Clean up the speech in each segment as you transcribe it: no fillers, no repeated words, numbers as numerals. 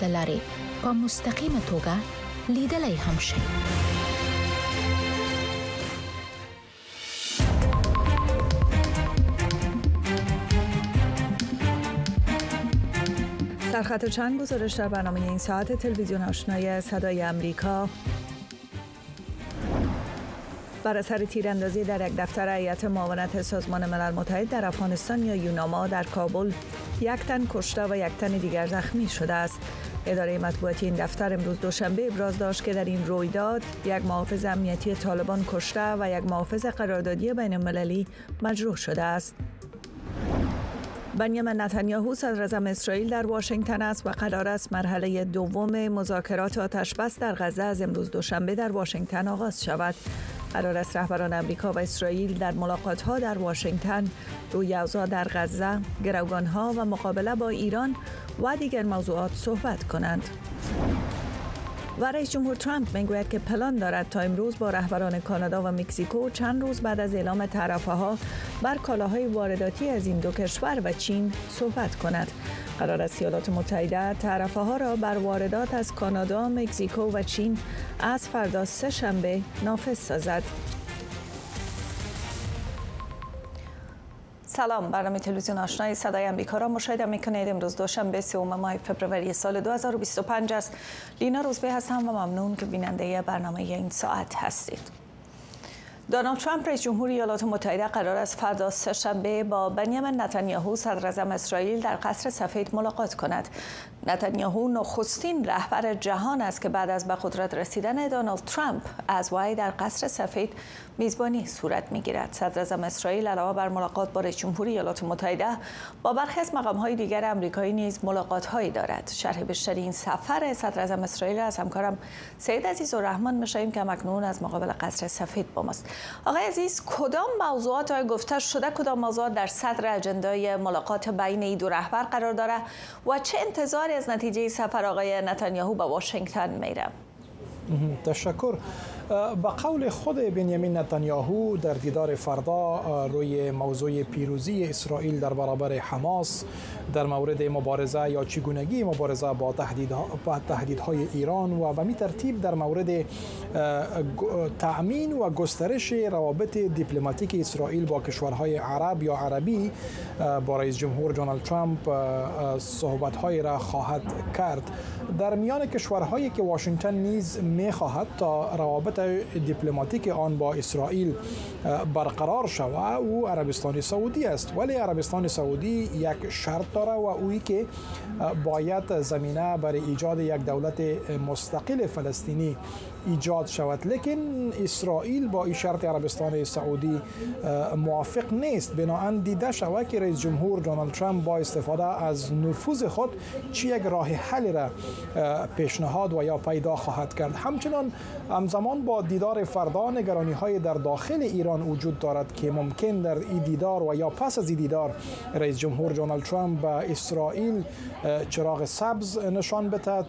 لارې په مستقیمه توګه لیدلای هم شئ. سرخط چند گزارش در برنامه این ساعت تلویزیون آشنای صدای امریکا. بر اثر تیراندازی در یک دفتر هیئت معاونت سازمان ملل متحد در افغانستان یا یوناما در کابل، 1 تن کشته و 1 تن دیگر زخمی شده است. اداره مطبوعاتی این دفتر امروز دوشنبه ابراز داشت که در این رویداد 1 محافظ امنیتی طالبان کشته و 1 محافظ قراردادی بین المللی مجروح شده است. بنیامین نتانیاهو صدراعظم اسرائیل در واشنگتن است و قرار است مرحله دوم مذاکرات آتش‌بس در غزه از امروز دوشنبه در واشنگتن آغاز شود. قرار است رهبران امریکا و اسرائیل در ملاقات‌ها در واشنگتن روی اوضاع در غزه، گروگان‌ها و مقابله با ایران و دیگر موضوعات صحبت کنند. و رئیس جمهور ترامپ میگوید که پلان دارد تا امروز با رهبران کانادا و مکزیکو چند روز بعد از اعلام تعرفه‌ها بر کالاهای وارداتی از این دو کشور و چین صحبت کند. قرار است ایالات متحده تعرفه‌ها را بر واردات از کانادا، مکزیکو و چین از فردا سه‌شنبه نافذ سازد. سلام، برنامه تلویزیون آشنای صدای امریکا را مشاهده می‌کنید. امروز دوشنبه 3 ماه فوریه سال 2025 است. لینا روزبه هستم و ممنون که بیننده برنامه این ساعت هستید. دونالد ترامپ رئیس جمهور ایالات متحده قرار است فردا سه‌شنبه با بنیامین نتانیاهو صدراعظم اسرائیل در قصر سفید ملاقات کند. نتانیاهو نخستین رهبر جهان است که بعد از به قدرت رسیدن دونالد ترامپ از وی در قصر سفید میزبانی صورت می‌گیرد. صدراعظم اسرائیل علاوه بر ملاقات با رئیس جمهور ایالات متحده با برخی از مقام‌های دیگر آمریکایی نیز ملاقات‌هایی دارد. شرح بیشتر این سفر صدراعظم اسرائیل از همکارم سید عزیزالرحمن می‌شنویم که اکنون از مقابل قصر سفید با ماست. آقای عزیز، کدام موضوعات گفته شده، کدام موضوعات در صدر اجندای ملاقات بین این دو رهبر قرار دارد و چه انتظاری از نتیجه سفر آقای نتانیاهو به واشنگتن میره؟ تشکر. با قول خود بنیامین نتانیاهو در دیدار فردا روی موضوع پیروزی اسرائیل در برابر حماس در مورد مبارزه یا چگونگی مبارزه با تهدیدهای ایران و به می ترتیب در مورد تأمین و گسترش روابط دیپلماتیک اسرائیل با کشورهای عرب یا عربی با رئیس جمهور دونالد ترامپ صحبت‌های را خواهد کرد. در میان کشورهایی که واشنگتن نیز می خواهد تا روابط دیپلماتیک آن با اسرائیل برقرار شود او عربستان سعودی است، ولی عربستان سعودی یک شرط داره و اویی که باید زمینه برای ایجاد یک دولت مستقل فلسطینی ایجاد شود. لیکن اسرائیل با این شرط عربستان سعودی موافق نیست. بنابراین دیده شود که رئیس جمهور دونالد ترامپ با استفاده از نفوذ خود چی یک راه حل را پیشنهاد و یا پیدا خواهد کرد. همچنان همزمان با دیدار فردا نگرانی های در داخل ایران وجود دارد که ممکن در این دیدار و یا پس از این دیدار رئیس جمهور دونالد ترامپ به اسرائیل چراغ سبز نشان بده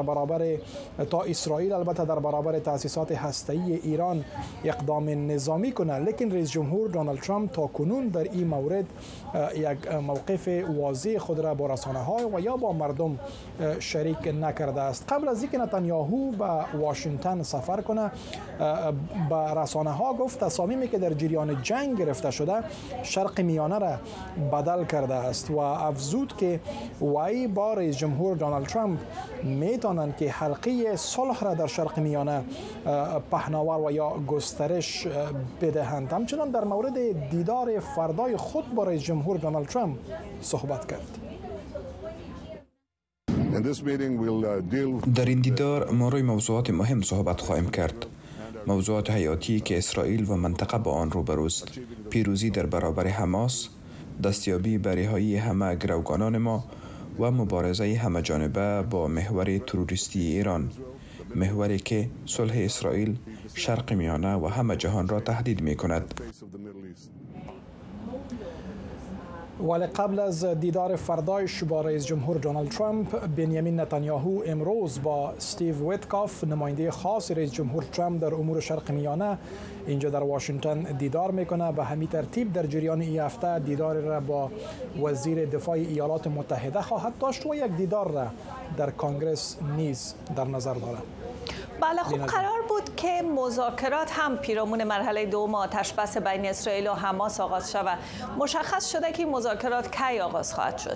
تا اسرائیل البته در برابر تأسیسات هسته‌ای ایران اقدام نظامی کنه. لیکن رئیس جمهور دونالد ترامپ تا کنون در این مورد یک موقف واضح خود را با رسانه‌ها و یا با مردم شریک نکرده است. قبل از اینکه نتانیاهو به واشنگتن سفر کنه به رسانه‌ها گفت تصامیمی که در جریان جنگ گرفته شده شرق میانه را بدل کرده است و افزود که وی با رئیس جمهور دونالد ترامپ میتونند که حلقه صلح را در شرق میانه پهناور و یا گسترش بدهند. همچنان در مورد دیدار فردای خود با رئیس جمهور دونالد ترامپ صحبت کرد. در این دیدار ما روی موضوعات مهم صحبت خواهیم کرد. موضوعات حیاتی که اسرائیل و منطقه با آن روبروست: پیروزی در برابر حماس، دستیابی به رهایی همه گروگانان ما و مبارزه همه جانبه با محور تروریستی ایران، محوری که صلح اسرائیل، شرق میانه و همه جهان را تهدید می کند. ولی قبل از دیدار فردایش با رئیس جمهور دونالد ترامپ، بنیامین نتانیاهو امروز با استیو ویتکاف، نماینده خاص رئیس جمهور ترامپ در امور شرق میانه اینجا در واشنگتن دیدار میکنه. به همین ترتیب در جریان این هفته دیدار را با وزیر دفاع ایالات متحده خواهد داشت و یک دیدار را در کنگرس نیز در نظر دارد. بله، خب قرار بود که مذاکرات هم پیرامون مرحله دوم آتشبس بین اسرائیل و حماس آغاز شود. مشخص شده که مذاکرات کی آغاز خواهد شد؟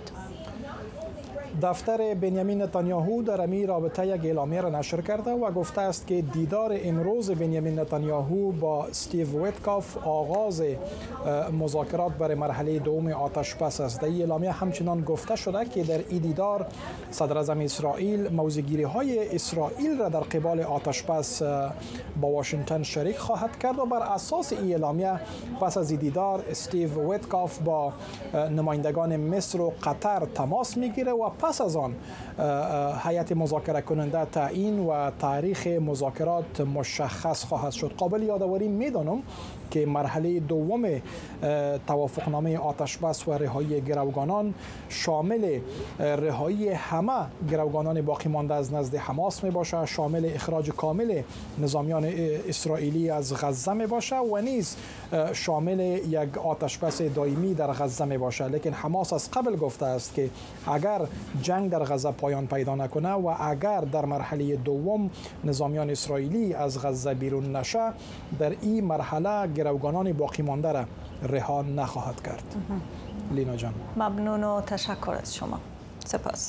دفتر بنیامین نتانیاهو در این رابطه یک اعلامیه را نشر کرده و گفته است که دیدار امروز بنیامین نتانیاهو با استیو ویتکاف آغاز مذاکرات برای مرحله دوم آتشبس است. در این اعلامیه همچنان گفته شده که در این دیدار صدر اعظم اسرائیل موضع‌گیری های اسرائیل را در قبال آتشبس با واشنگتن شریک خواهد کرد و بر اساس این اعلامیه پس از این دیدار استیو ویتکاف با نمایندگان مصر و قطر تماس میگیره و پس از آن هیئت مذاکره کننده تعیین و تاریخ مذاکرات مشخص خواهد شد. قابل یادآوری می‌دانم که مرحله دوم توافقنامه آتشبس و رهایی گروگانان شامل رهایی همه گروگانان باقی مانده از نزد حماس می باشه، شامل اخراج کامل نظامیان اسرائیلی از غزه می باشه و نیز شامل یک آتشبس دائمی در غزه می باشه. لیکن حماس از قبل گفته است که اگر جنگ در غزه پایان پیدا نکنه و اگر در مرحله دوم نظامیان اسرائیلی از غزه بیرون نشه، در این مرحله گروگانان باقی مانده را رها نخواهد کرد. لینا جان، ممنون و تشکر از شما. سپاس.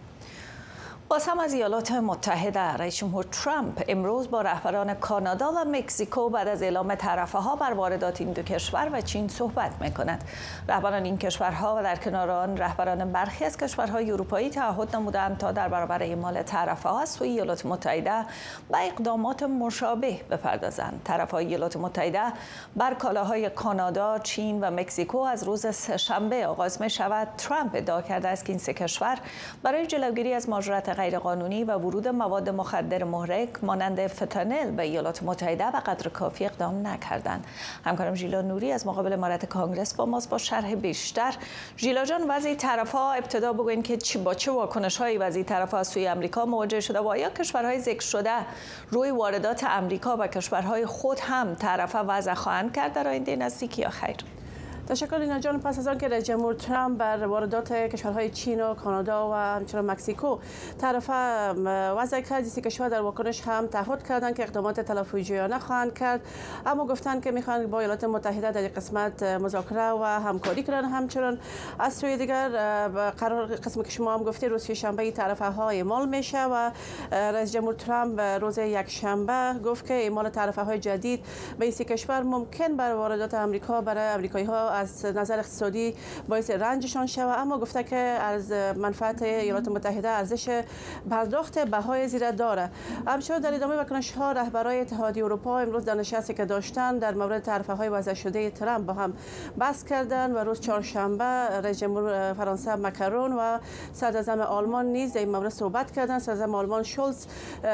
باز هم از ایالات متحده، رئیس جمهور ترامپ امروز با رهبران کانادا و مکزیکو بعد از اعلام تعرفه‌ها بر واردات این دو کشور و چین صحبت می‌کند. رهبران این کشورها و در کنار آن رهبران برخی از کشورهای اروپایی تعهد نمودند تا در برابر اعمال تعرفه‌ها از سوی ایالات متحده به اقدامات مشابه بپردازند. تعرفه‌های ایالات متحده بر کالاهای کانادا، چین و مکزیکو از روز سه‌شنبه آغاز می‌شود. ترامپ ادعا کرده است که این سه کشور برای جلوگیری از مهاجرت غیرقانونی و ورود مواد مخدر محرک مانند فتانل به ایالات متحده و قدر کافی اقدام نکردند. همکارم ژیلا نوری از مقابل امارت کانگرس با ماست با شرح بیشتر. ژیلا جان، وضع طرف‌ها ابتدا بگوین که با چه واکنش‌هایی وضع طرف‌ها از سوی آمریکا مواجه شده و آیا کشورهای ذکر شده روی واردات آمریکا و کشورهای خود هم طرف‌ها وضع خواهند کرد در آینده نزدیک یا خیر؟ تشکر لینا جان. پس از آن که رئیس جمهور ترامپ بر واردات کشورهای چین و کانادا و همچنین مکزیکو طرفه وضع کرد، این کشور در واکنش هم تعهد کردند که اقدامات تلافی‌جویانه خواهند کرد، اما گفتند که میخواهند با ایالات متحده در این قسمت مذاکره و همکاری کنند. همچنین از سوی دیگر قرار قسمی که شما هم گفتید روز شنبه طرفه‌ها اعمال میشه و رئیس جمهور ترامپ روز یکشنبه گفت که اعمال طرفه‌های جدید به این کشور ممکن بر واردات آمریکا برای آمریکایی‌ها از نظر اقتصادی باعث رنجشان شود، اما گفته که از منفعت ایالات متحده ارزش پرداخت بهای زیر داره. همچنین در ادامه واکنش‌ها رهبران اتحادیه اروپا امروز در نشستی که داشتن در مورد طرفه‌های وضع شده ترامپ با هم بحث کردند و روز چهارشنبه رئیس جمهور فرانسه ماکرون و صدر اعظم آلمان نیز در این مورد صحبت کردند. صدر اعظم آلمان شولز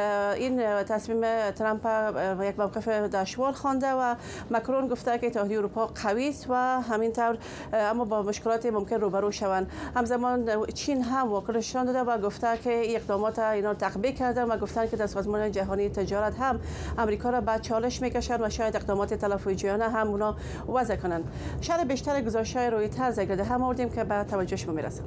این تصمیم ترامپ یک موقف دشوار خوانده و ماکرون گفته که اتحادیه اروپا قوی است و همینطور اما با مشکلات ممکن روبرو شوند. همزمان چین هم واکنش نشان داده و گفته که این اقدامات اینا تقبیه کردن و گفتن که در سازمان جهانی تجارت هم آمریکا را به چالش میکشند و شاید اقدامات تلافی‌جویانه هم اونا وضع کنند. شرح بیشتر گزارش‌های رویترز اگه هم آوردیم که به توجه شما میرسه.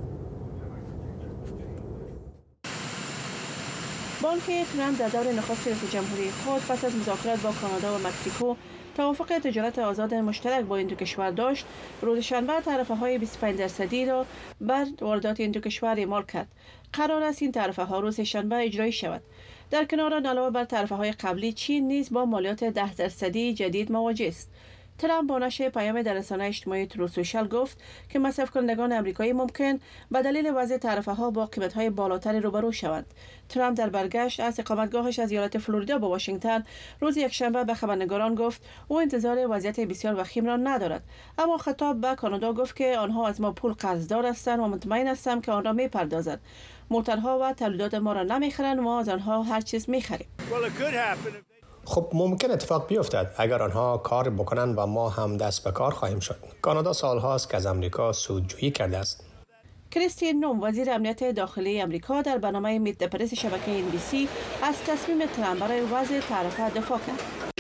بانک ترامپ در دور نخست رئیس جمهوری خود پس از مذاکرات با کانادا و مکزیکو توافق تجارت آزاد مشترک با این دو کشور داشت. روز شنبه طرفه‌های 25% را بر واردات این دو کشور اعمال کرد. قرار است این طرفه‌ها روز شنبه اجرایی شود. در کنار آن علاوه بر طرفه‌های قبلی، چین نیز با مالیات 10% جدید مواجه است. ترامپ با نشر پیام در رسانه اجتماعی ترو سوشال گفت که مصرف کنندگان آمریکایی ممکن به دلیل وضع طرفه‌ها با قیمت‌های بالاتر روبرو شوند. ترامپ در برگشت از اقامتگاهش از ایالت فلوریدا به واشنگتن روز یکشنبه به خبرنگاران گفت او انتظار وضعیت بسیار وخیم را ندارد، اما خطاب به کانادا گفت که آنها از ما پول قرضدار هستند و مطمئن هستم که آن را می‌پردازند. موتورها و تولیدات ما را نمی‌خرند و از آنها هر چیز می‌خریم. خب ممکن اتفاق بیفتد اگر آنها کار بکنند و ما هم دست به کار خواهیم شد. کانادا سالهاست که از امریکا سودجویی کرده است. کریستین نوم وزیر امنیت داخلی امریکا در برنامه میت د پرس شبکه NBC از تصمیم ترامپ برای وضع تعرفه دفاع کرد.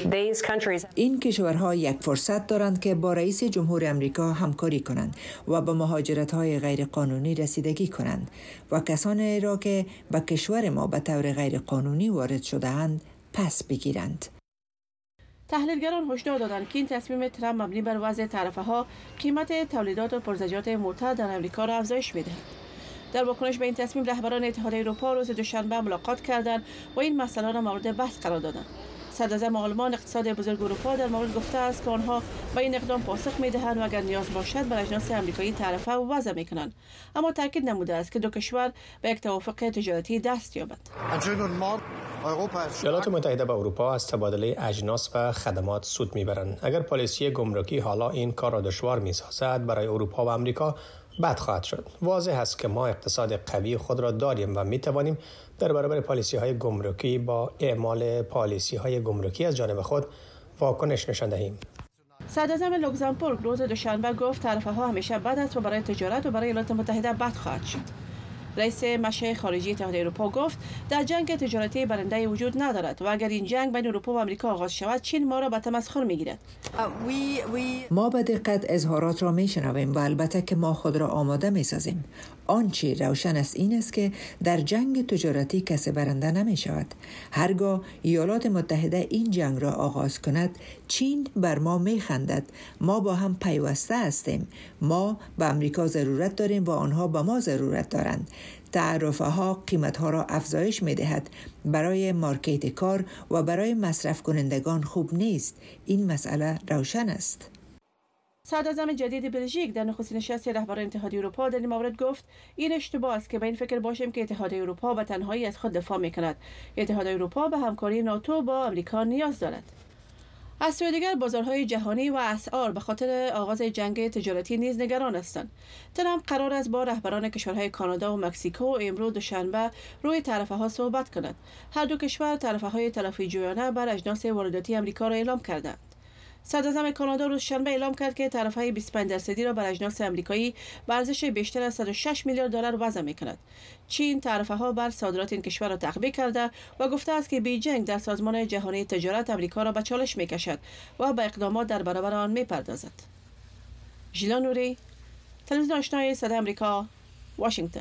این کشورها یک فرصت دارند که با رئیس جمهور امریکا همکاری کنند و به مهاجرت‌های غیرقانونی رسیدگی کنند و کسانی را که به کشور ما به طور غیرقانونی وارد شده‌اند پس بگیرند. تحلیلگران هشدار دادند که این تصمیم ترامپ مبنی بر وضع تعرفه‌ها قیمت تولیدات و پرزجاجات مرتد در امریکا را افزایش می‌دهد. در واکنش به این تصمیم رهبران اتحادیه اروپا روز دوشنبه ملاقات کردند و این مسئله را مورد بحث قرار دادند. صدراعظم آلمان اقتصاد بزرگ اروپا در مورد گفته است که آنها به این اقدام پاسخ می‌دهند و اگر نیاز باشد بر اجناس آمریکایی تعرفه وضع می‌کنند، اما تاکید نموده است که دو کشور به یک توافق تجارتی دست یابند. ایالات متحده و اروپا از تبادل اجناس و خدمات سود می‌برند. اگر پالیسی گمرکی حالا این کار را دشوار می‌سازد، برای اروپا و آمریکا بد خواهد شد. واضح است که ما اقتصاد قوی خود را داریم و می‌توانیم در برابر پالیسی‌های گمرکی با اعمال پالیسی‌های گمرکی از جانب خود واکنش نشان دهیم. صدراعظم لوکزامبورگ روز دوشنبه گفت تعرفه‌ها همیشه بد است و برای تجارت و برای ایالات متحده بد خواهد شد. رئیس مشه خارجه اتحادیه اروپا گفت در جنگ تجارتی برنده وجود ندارد و اگر این جنگ بین اروپا و آمریکا آغاز شود چین ما را به تمسخر می‌گیرد. ما به دقت اظهارات را میشنویم و البته که ما خود را آماده میسازیم. آنچه روشن است این است که در جنگ تجارتی کسی برنده نمی شود. هرگاه ایالات متحده این جنگ را آغاز کند، چین بر ما می خندد. ما با هم پیوسته هستیم. ما به امریکا ضرورت داریم و آنها به ما ضرورت دارند. تعرفه ها قیمت ها را افزایش می دهد. برای مارکت کار و برای مصرف کنندگان خوب نیست. این مسئله روشن است. صدراعظم جدید بلژیک در نخستین نشست رهبران اتحادیه اروپا در این مورد گفت این اشتباه است که به این فکر باشیم که اتحادیه اروپا به تنهایی از خود دفاع می‌کند. اتحادیه اروپا به همکاری ناتو با آمریکا نیاز دارد. از سوی دیگر بازارهای جهانی و اسعار به خاطر آغاز جنگ تجارتی نیز نگران هستند. ترامپ قرار است با رهبران کشورهای کانادا و مکزیکو امروز دوشنبه روی تعرفه‌ها صحبت کند. هر دو کشور تعرفه‌های تلافی جویانه بر اجناس وارداتی آمریکا را اعلام کردند. صدراعظم کانادا روز شنبه اعلام کرد که تعرفه 25% را بر اجناس آمریکایی به ارزش بیشتر از 106 میلیارد دلار وضع می‌کند. چین تعرفه‌ها بر صادرات این کشور را تخفیف کرده و گفته است که بیجینگ در سازمان جهانی تجارت آمریکا را به چالش می‌کشد و به اقدامات در برابر آن می‌پردازد. ژیلا نوری، تلویزیون آشنای صدای آمریکا، واشنگتن.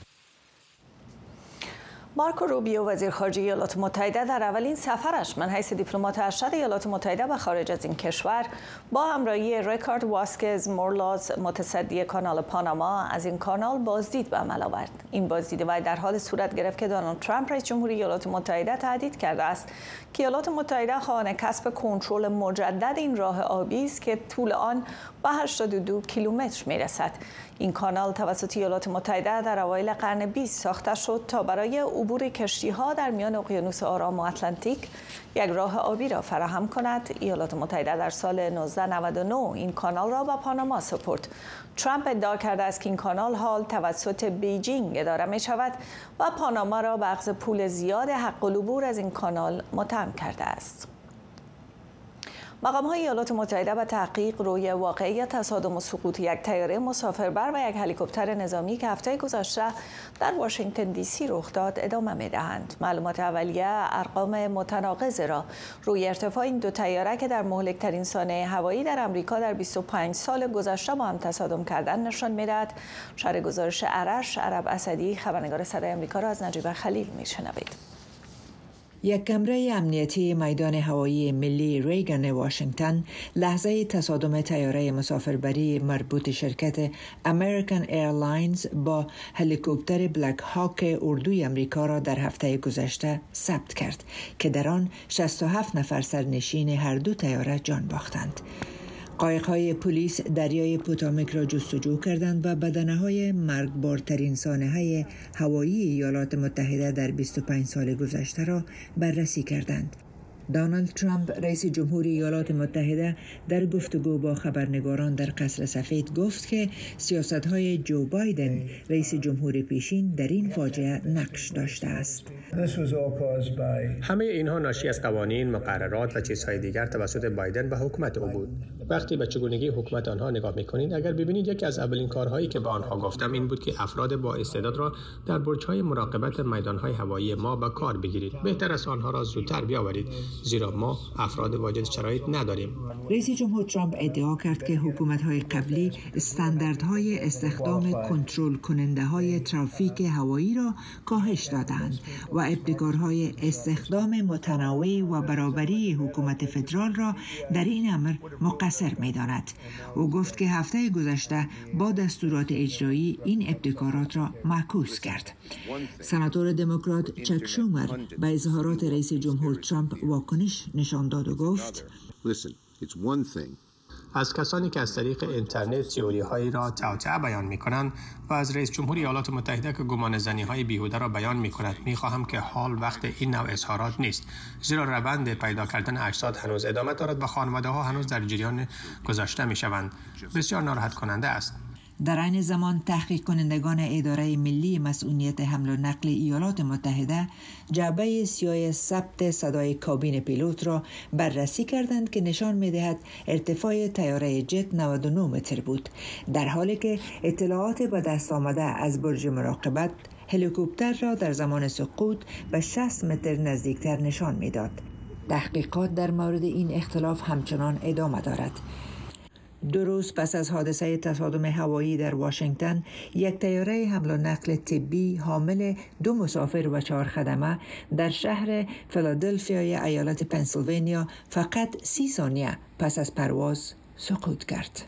مارکو روبیو وزیر خارجه ایالات متحده در اولین سفرش من حیث دیپلمات ارشد ایالات متحده به خارج از این کشور با همراهی ریکارد واسکز مورلاز متصدی کانال پاناما از این کانال بازدید به عمل آورد. این بازدید وی در حال صورت گرفت که دونالد ترامپ رئیس جمهوری ایالات متحده تهدید کرده است که ایالات متحده خواهان کسب کنترل مجدد این راه آبی است که طول آن به 82 کیلومتر میرسد. این کانال توسط ایالات متحده در اوایل قرن 20 ساخته شد تا برای عبور کشتی‌ها در میان اقیانوس آرام و اتلانتیک یک راه آبی را فراهم کند. ایالات متحده در سال 1999 این کانال را به پاناما سپرد. ترامپ ادعا کرده است که این کانال حال توسط بیجینگ اداره می شود و پاناما را به اخذ پول زیاد حق العبور از این کانال متهم کرده است. مقام‌های ایالات متحده به تحقیق روی واقعیت تصادم و سقوط یک طیاره مسافربر و یک هلیکوپتر نظامی که هفته گذشته در واشنگتن دی سی رخ داد ادامه می‌دهند. معلومات اولیه ارقام متناقض را روی ارتفاع این دو طیاره که در مهلک‌ترین سانحه هوایی در آمریکا در 25 سال گذشته با هم تصادم کردند نشان می‌دهد. شرح گزارش ارش عرب اسدی خبرنگار صدای آمریکا را از نجیب خلیل می‌شنوید. یک کمره امنیتی میدان هوایی ملی ریگن واشنگتن لحظه تصادم طیاره مسافربری مربوط شرکت امریکن ایرلاینز با هلیکوپتر بلک هاک اردوی امریکا را در هفته گذشته ثبت کرد که در آن 67 نفر سرنشین هر دو طیاره جان باختند. قایق‌های پلیس دریای پوتامک را جستجو کردند و بدنه‌های مرگبارترین سانحه هوایی ایالات متحده در 25 سال گذشته را بررسی کردند. دونالد ترامپ رئیس جمهوری ایالات متحده در گفتگو با خبرنگاران در قصر سفید گفت که سیاست‌های جو بایدن رئیس جمهور پیشین در این فاجعه نقش داشته است. همه اینها ناشی از قوانین، مقررات و چیزهای دیگر توسط بایدن و حکومت او بود. وقتی به چگونگی حکومت آنها نگاه می‌کنید، اگر ببینید یکی از اولین کارهایی که به آنها گفتم این بود که افراد با استعداد را در برج‌های مراقبت میدان‌های هوایی ما به کار بگیرید. بهتر است آنها را زودتر بیاورید، زیرا ما افراد واجد شرایط نداریم. رئیس جمهور ترامپ ادعا کرد که حکومت‌های قبلی استانداردهای استخدام کنترل کننده‌های ترافیک هوایی را کاهش دادند و ابتکارهای استخدام متنوع و برابری حکومت فدرال را در این امر مقصر می‌داند. او گفت که هفته گذشته با دستورات اجرایی این ابتکارات را معکوس کرد. سناتور دموکرات چک شومر به اظهارات رئیس جمهور ترامپ واکنش نشان داد و گفت: از کسانی که از طریق اینترنت تئوری‌هایی را توطئه بیان می‌کنند و از رئیس جمهوری ایالات متحده که گمانه‌زنی‌های بیهوده را بیان می‌کند می‌خواهم که حال وقت این نوع اظهارات نیست، زیرا روند پیدا کردن اجساد هنوز ادامه دارد و خانواده‌ها هنوز در جریان گذاشته می‌شوند. بسیار ناراحت کننده است. در عین زمان تحقیق کنندگان اداره ملی مسئولیت حمل و نقل ایالات متحده جعبه سیاه ثبت صدای کابین پیلوت را بررسی کردند که نشان می‌دهد ارتفاع طیاره جت 99 متر بود، در حالی که اطلاعات به دست آمده از برج مراقبت هلیکوپتر را در زمان سقوط به 60 متر نزدیکتر نشان می‌داد. تحقیقات در مورد این اختلاف همچنان ادامه دارد. 2 روز پس از حادثه تصادم هوایی در واشنگتن، یک طیاره حمل و نقل طبی حامل 2 مسافر و 4 خدمه در شهر فیلادلفیای ایالت پنسیلوانیا فقط 30 ثانیه پس از پرواز سقوط کرد.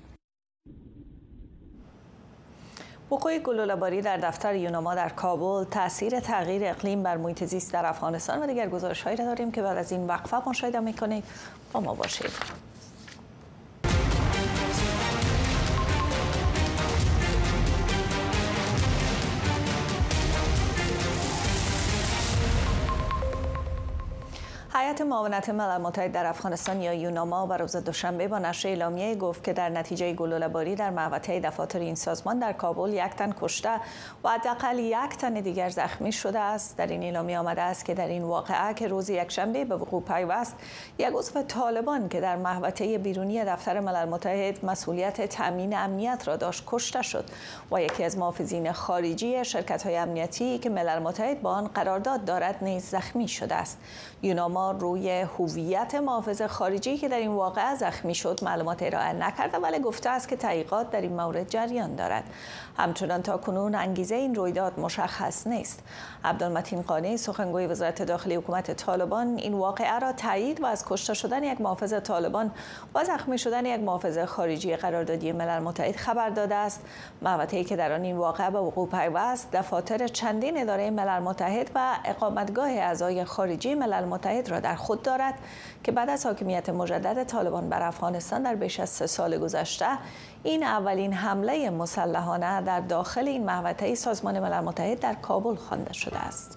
وقوع گلوله‌باری در دفتر یوناما در کابل، تاثیر تغییر اقلیم بر محیط زیست در افغانستان و دیگر گزارش‌هایی را داریم که بعد از این وقفه مشاهده می‌کنید. با ما باشید. هیئت معاونت ملل متحد در افغانستان یا یوناما بر روز دوشنبه با نشر اعلامیه گفت که در نتیجه گلوله‌باری در محوطه دفاتر این سازمان در کابل 1 تن کشته و حداقل 1 تن دیگر زخمی شده است. در این اعلامیه آمده است که در این واقعه که روز یکشنبه به وقوع پیوست، یک عضو طالبان که در محوطه بیرونی دفتر ملل متحد مسئولیت تامین امنیت را داشت کشته شد و یکی از محافظین خارجی شرکت‌های امنیتی که ملل متحد با آن قرارداد دارد نیز زخمی شده است. یوناما روی هویت محافظ خارجی که در این واقعه زخمی شد معلومات ارائه نکرده، ولی گفته است که تحقیقات در این مورد جریان دارد. همچنان تاکنون انگیزه این رویداد مشخص نیست. عبدالمتین قانی سخنگوی وزارت داخلی حکومت طالبان این واقعه را تایید و از کشته شدن یک محافظ طالبان و زخمی شدن یک محافظ خارجی قراردادی ملل متحد خبر داده است. محوطه‌ای که در آن این واقعه به وقوع پیوست دفاتر چندین اداره ملل متحد و اقامتگاه اعضای خارجی ملل متحد را در خود دارد که بعد از حاکمیت مجدد طالبان بر افغانستان در بیش از 3 سال گذشته این اولین حمله مسلحانه در داخل این محوطه سازمان ملل متحد در کابل خوانده شده است.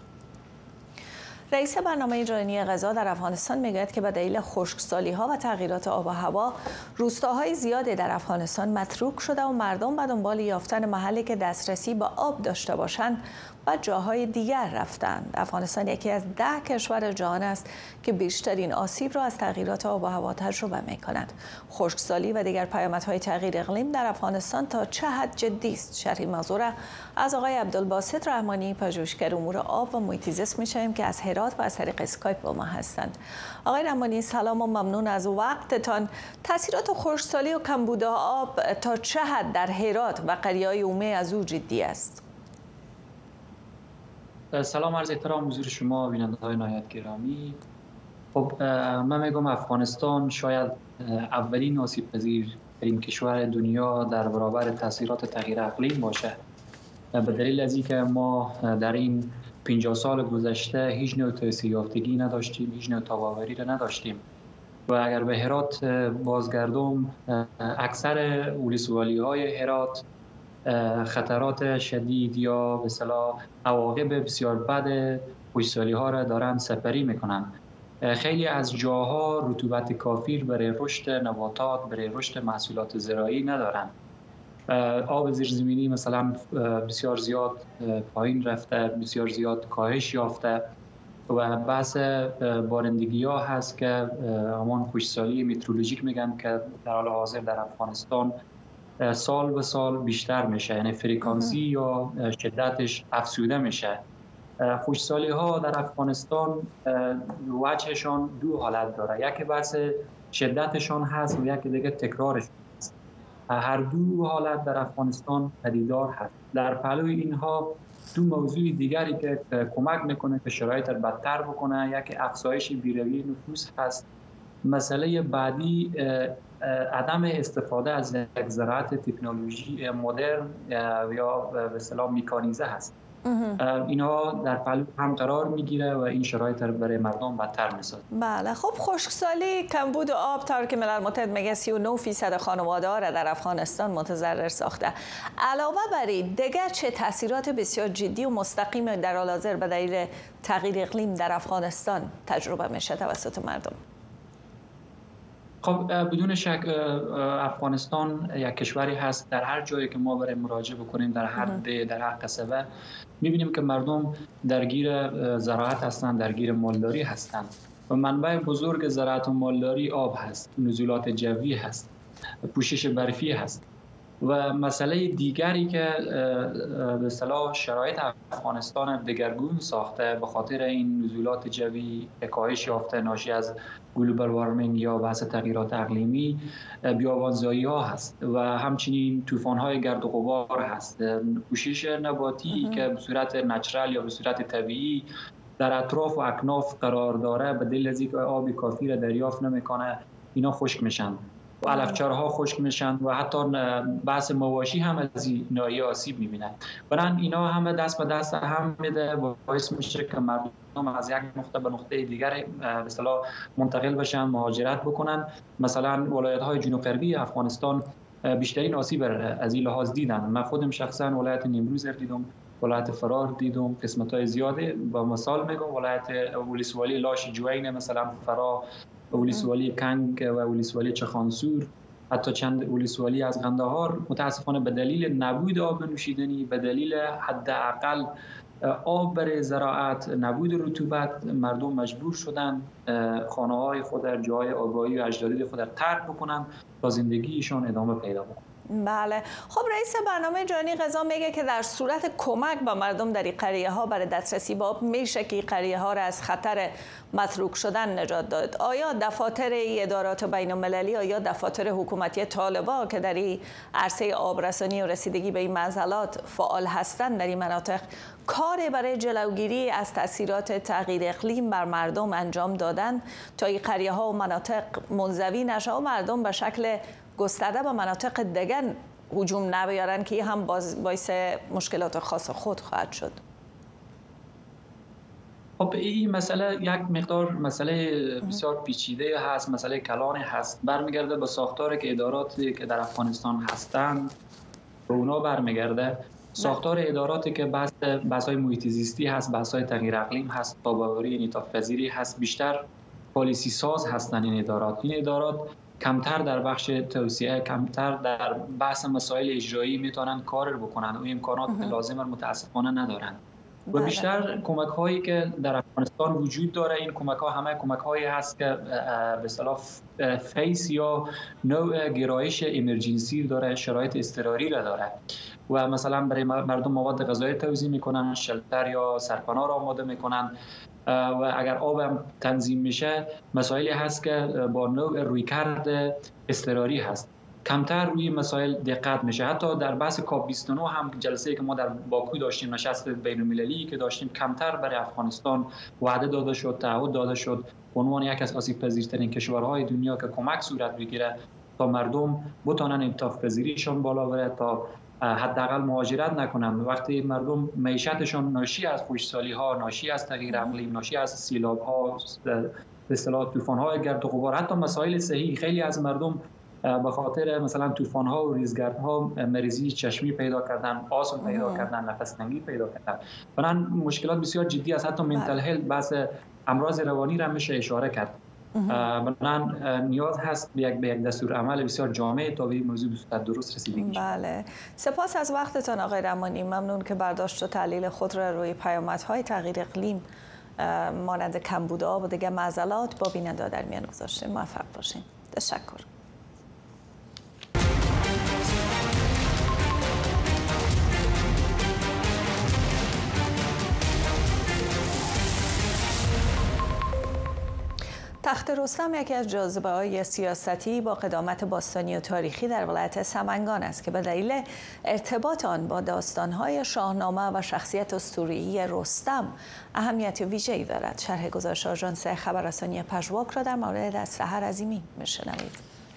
رئیس برنامه جهانی غذا در افغانستان میگوید که به دلیل خشکسالی‌ها و تغییرات آب و هوا روستاهای زیادی در افغانستان متروک شده و مردم به دنبال یافتن محلی که دسترسی به آب داشته باشند و جاهای دیگر رفتند. افغانستان یکی از 10 کشور جهان است که بیشترین آسیب را از تغییرات آب و هوا تجربه می‌کند. خشکسالی و دیگر پیامدهای تغییر اقلیم در افغانستان تا چه حد جدی است؟ شرح موضوع را از آقای عبدالباسط رحمانی، پژوهشگر امور آب و محیط زیست می‌شنویم که از هرات و از طریق اسکایپ با ما هستند. آقای رحمانی سلام و ممنون از وقتتان. تاثیرات خشکسالی و کمبود آب تا چه حد در هرات و قریه‌های اومه از او جدی است؟ سلام، عرض احترام حضور شما بیننده‌های نهایت گرامی. خب من میگم افغانستان شاید اولین آسیب پذیر ترین کشور دنیا در برابر تاثیرات تغییر اقلیم باشه، به دلیل از اینکه ما در این 50 سال گذشته هیچ نوع توسعه یافتگی نداشتیم، هیچ نوع تاب‌آوری را نداشتیم و اگر به هرات بازگردم، اکثر ولسوالی‌های هرات خطرات شدید یا به اصطلاح عواقب بسیار بد خشکسالی‌ها را دارن سپری میکنن خیلی از جاها رطوبت کافی برای رشد نباتات، برای رشد محصولات زراعی ندارند. آب زیرزمینی مثلا بسیار زیاد پایین رفته، بسیار زیاد کاهش یافته و بحث بارندگی ها هست که همان خشکسالی مترولوژیک میگن که در حال حاضر در افغانستان سال به سال بیشتر میشه، یعنی فرکانسی یا شدتش افزوده میشه. خشکسالی ها در افغانستان وجهشان دو حالت داره، یکی بحث شدتشان هست و یکی دیگه تکرارشان هست. هر دو حالت در افغانستان پدیدار هست. در پهلوی اینها دو موضوع دیگری که کمک میکنه که شرایط رو بدتر بکنه، یکی افزایش بیروی نفوس هست. مسئله بعدی عدم استفاده از یک زراعت تکنولوژی مدرن یا به اصطلاح مکانیزه هست. اینها در پهلو هم قرار میگیره و این شرایط رو برای مردم بدتر میسازه. بله، خب خشکسالی، کمبود آب طور که ملل متحد میگه 39% خانواده ها را در افغانستان متضرر ساخته. علاوه بر این دیگر چه تاثیرات بسیار جدی و مستقیم در حال حاضر به دلیل تغییر اقلیم در افغانستان تجربه میشه توسط مردم؟ خب بدون شک افغانستان یک کشوری هست در هر جایی که ما برای مراجعه بکنیم، در هر ده، در هر قصبه میبینیم که مردم درگیر زراعت هستند، درگیر مالداری هستند و منبع بزرگ زراعت و مالداری آب هست، نزولات جوی هست، پوشش برفی هست. و مسئله دیگری که به اصطلاح شرایط افغانستان دگرگون ساخته به خاطر این نزولات جوی کاهش یافته ناشی از گلوبال وارمینگ یا بحث تغییرات اقلیمی، بیابانزایی ها هست و همچنین طوفان های گرد و غبار هست. پوشش نباتی که به صورت نچرال یا به صورت طبیعی در اطراف و اکناف قرار داره به دلیل از اینکه آب کافی را دریافت نمیکنه، اینا خشک میشن و علفچارها خشک میشن و حتی بحث مواشی هم از این ناحیه آسیب میبینن. برای اینا همه دست به دست هم میده و باعث میشه که مردم از یک نقطه به نقطه دیگر به اصطلاح منتقل بشن، مهاجرت بکنن. مثلا ولایت‌های جنوب غربی افغانستان بیشترین آسیب از این لحاظ دیدن. من خودم شخصا ولایت نیمروز دیدم، ولایت فرار دیدم، قسمت‌های زیاده. با مثال میگم ولایت ولسوالی لاش جوین مثلا فرا، ولسوالی کنگ و ولسوالی چخانسور، حتی چند ولسوالی از قندهار متاسفانه به دلیل نبود آب نوشیدنی، به دلیل حداقل آب برای زراعت، نبود رطوبت، مردم مجبور شدن خانه‌های خود در جای آبایی و اجدادی خود را ترک بکنن تا زندگیشان ادامه پیدا کنه. بله، خب رئیس برنامه جهانی غذا میگه که در صورت کمک به مردم در این قریه ها برای دسترسی به آب میشه که این قریه ها را از خطر متروک شدن نجات داد. آیا دفاتر ادارات بین المللی یا دفاتر حکومتی طالبا که در این عرصه آبرسانی و رسیدگی به این معضلات فعال هستند در این مناطق کاری برای جلوگیری از تاثیرات تغییر اقلیم بر مردم انجام دادن تا این قریه ها و مناطق منزوی نشه و مردم به شکل گسترده به مناطق دیگر هجوم نبیارن که هم باعث مشکلات خاص خود خواهد شد؟ خب این مسئله یک مقدار مسئله بسیار پیچیده هست، مسئله کلان هست، برمیگرده به ساختار که اداراتی که در افغانستان هستند به اونا برمیگرده. ساختار اداراتی که بحث‌های محیط زیستی هست، بحث‌های تغییر اقلیم هست، تابع‌آوری انعطاف پذیری هست، بیشتر پالیسی ساز هستند این ادارات کمتر در بخش توسعه، کمتر در بحث مسائل اجرایی میتونن کار رو بکنن و امکانات لازم رو متاسفانه ندارن. و بیشتر کمک هایی که در افغانستان وجود داره، این کمک ها همه کمک هایی هست که به اصطلاح فیس یا نوع گرایش امرجنسی داره، شرایط اضطراری را داره و مثلا برای مردم مواد غذایی توزیع میکنن، شلتر یا سرپناه را آماده میکنن و اگر آب هم تنظیم میشه مسائلی هست که با نوع رویکرد اضطراری هست، کمتر روی مسائل دقت میشه. حتی در بحث کاپ 29 هم جلسه‌ای که ما در باکو داشتیم، نشست بین‌المللی که داشتیم، کمتر برای افغانستان وعده داده شد، تعهد داده شد به عنوان یک از آسیب پذیرترین کشورهای دنیا که کمک صورت بگیره تا مردم بتونن انعطاف پذیریشون بالا بره، تا حداقل مهاجرت نکنن. وقتی مردم معیشتشون ناشی از خشکسالی‌ها، ناشی از تغییر اقلیم، ناشی از سیلاب‌ها، به اصطلاح طوفان‌های گرد و غبار، حتی مسائل صحی، خیلی از مردم به خاطر مثلا طوفان‌ها و ریزگردها مریضی چشمی پیدا کردن، آسم پیدا کردن، نفس تنگی پیدا کردن. بنابراین مشکلات بسیار جدی است. حتی منتال هلت، بحث امراض روانی را میشه اشاره کرد. بنابراین نیاز هست به یک دستور عمل بسیار جامع تا به این موضوع درست رسیدگی بشه. بله، سپاس از وقتتان آقای رحمانی. ممنون که برداشت و تحلیل خود را روی پیامدهای تغییر اقلیم مانند کمبود آب و دیگر معضلات با بیننده در میان گذاشتین. موفق باشین. تشکر. تخت رستم یکی از جاذبه‌های سیاستی با قدامت باستانی و تاریخی در ولایت سمنگان است که به دلیل ارتباط آن با داستان‌های شاهنامه و شخصیت اسطوره‌ای رستم اهمیت ویژه‌ای دارد. شرح گزارش آژانس خبررسانی پژواک را در مورد اسلحه عظیمی می‌شنوید.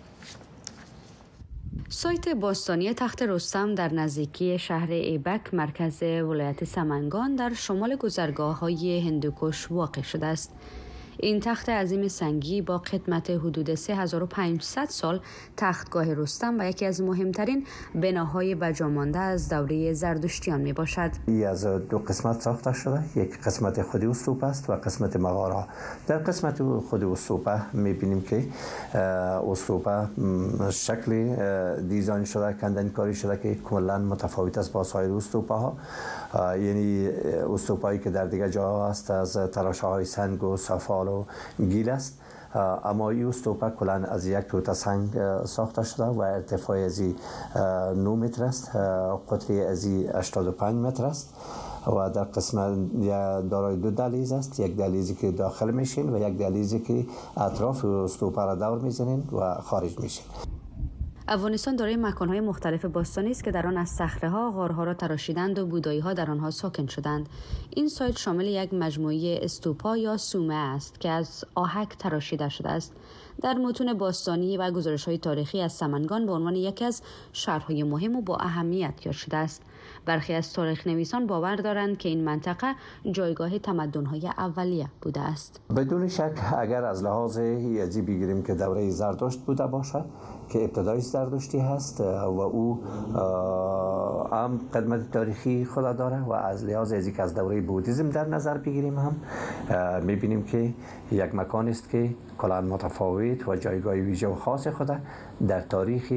سایت باستانی تخت رستم در نزدیکی شهر ایبک مرکز ولایت سمنگان در شمال گذرگاه‌های هندوکش واقع شده است. این تخت عظیم سنگی با قدمت حدود 3500 سال تختگاه رستم و یکی از مهمترین بناهای بجامانده از دوره زردشتیان می باشد. این از دو قسمت ساخته شده، یک قسمت خود استوپه است و قسمت مغاره. در قسمت خود استوپه می بینیم که استوپه شکل دیزاین شده، کندن کاری شده که کاملا متفاوت است با سایر استوپه ها. یعنی استوپایی که در دیگر جاها است از تراشه های سنگ و سفال و گیل است، اما این استوپه کلا از یک توته سنگ ساخته شده و ارتفاع از 9 متر است، قطری از 85 متر است و در قسمت دارای دو دهلیز است، یک دهلیزی که داخل میشین و یک دهلیزی که اطراف استوپه را دور میزنین و خارج میشین. افغانستان دارای مکان‌های مختلف باستانی است که در آن از صخره‌ها، غارها را تراشیدند و بودایی‌ها در آنها ساکن شدند. این سایت شامل یک مجموعه استوپا یا سومه است که از آهک تراشیده شده است. در متون باستانی و گزارش‌های تاریخی از سمنگان به عنوان یکی از شهرهای مهم و با اهمیت یاد شده است. برخی از تاریخ‌نویسان باور دارند که این منطقه جایگاه تمدن‌های اولیه بوده است. بدون شک اگر از لحاظ یزی بگیریم که دوره زردشت بوده باشد که ابتدای زردشتی هست و او هم قدمت تاریخی خود داره و از لحاظ ازی که از دوره بودیزم در نظر بگیریم هم میبینیم که یک مکان است که کلاً متفاوت و جایگاه ویژه و خاص خود در تاریخ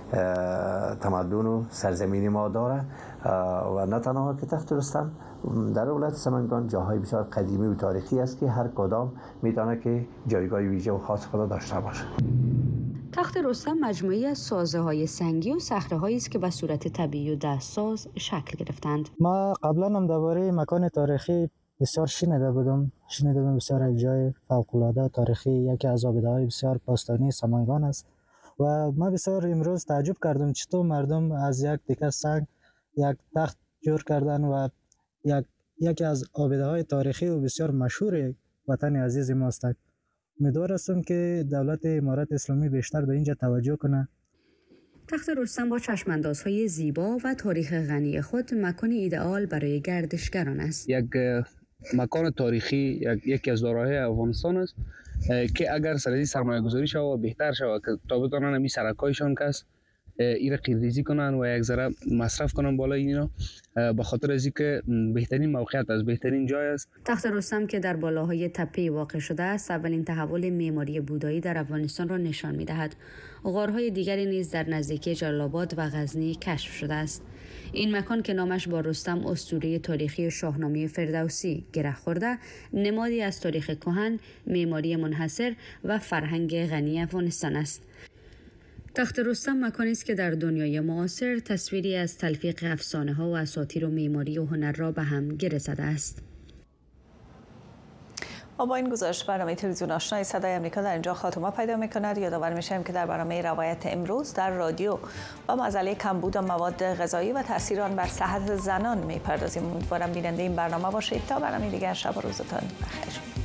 تمدن و سرزمین ما داره و نه تنها که تخت رستم در ولایت سمنگان جاهای بسیار قدیمی و تاریخی است که هر کدام میتونه که جایگاه ویژه و خاص خود داشته باشه. تخت رستم مجموعی از سازه‌های سنگی و صخره‌هایی است که به صورت طبیعی و دستساز شکل گرفتند. ما قبلا هم درباره مکان تاریخی بسیار شنیده بودم بسیار یک جای فوق‌العاده تاریخی، یکی از آباده‌های بسیار باستانی سمنگان است و ما بسیار امروز تعجب کردم چطور مردم از یک تکه سنگ یک تخت جور کردن و یکی از آباده‌های تاریخی و بسیار مشهور وطن عزیز ما است. امیدوارم که دولت امارات اسلامی بیشتر به اینجا توجه کنه. تخت رستم با چشماندازهای زیبا و تاریخ غنی خود مکان ایدئال برای گردشگران است. یک مکان تاریخی یکی از دارایی‌های افغانستان است که اگر سرازی سرمایه گذاری شود بهتر شود که تا بتونن همی سرکایشان کس ایره قیرریزی کنن و یک ذره مصرف کنن بالای اینا، به خاطر از اینکه بهترین موقعیت از بهترین جای است. تخت رستم که در بالاهای تپه واقع شده است اولین تحول معماری بودایی در افغانستان را نشان می‌دهد. غارهای دیگری نیز در نزدیکی جلال‌آباد و غزنی کشف شده است. این مکان که نامش با رستم اسطوره تاریخی شاهنامه فردوسی گره خورده، نمادی از تاریخ کهن، معماری منحصر و فرهنگ غنی افغانستان است. تخت رستم مکانی است که در دنیای معاصر تصویری از تلفیق افسانه‌ها و اساطیر و معماری و هنر را به هم گره زده است. با این گزارش برنامه تلویزیون آشنای صدای آمریکا در اینجا خاتمه پیدا می‌کند. یادآور می‌شیم که در برنامه روایت امروز در رادیو با مسئله کمبود مواد غذایی و تاثیر آن بر صحت زنان می‌پردازیم. امیدوارم بیننده این برنامه باشید. تا برنامه دیگر، شب و روزتان بخیر.